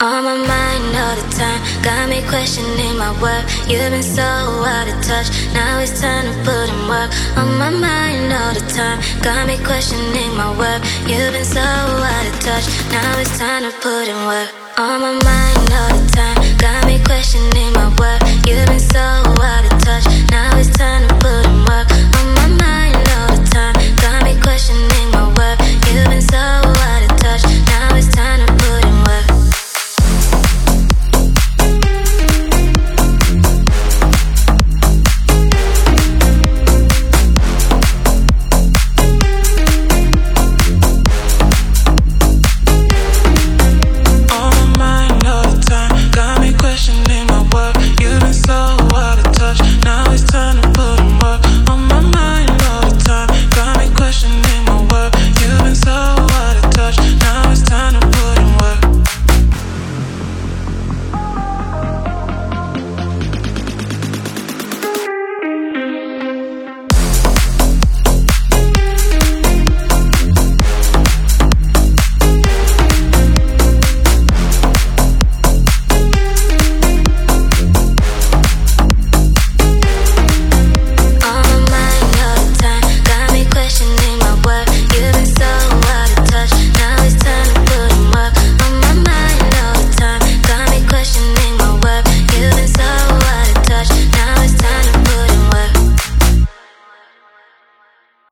On my mind all the time, got me questioning my worth. You've been so out of touch, now it's time to put in work. On my mind all the time, got me questioning my worth. You've been so out of touch, now it's time to put in work. On my mind all the time, got me questioning my worth. You've been so out of touch.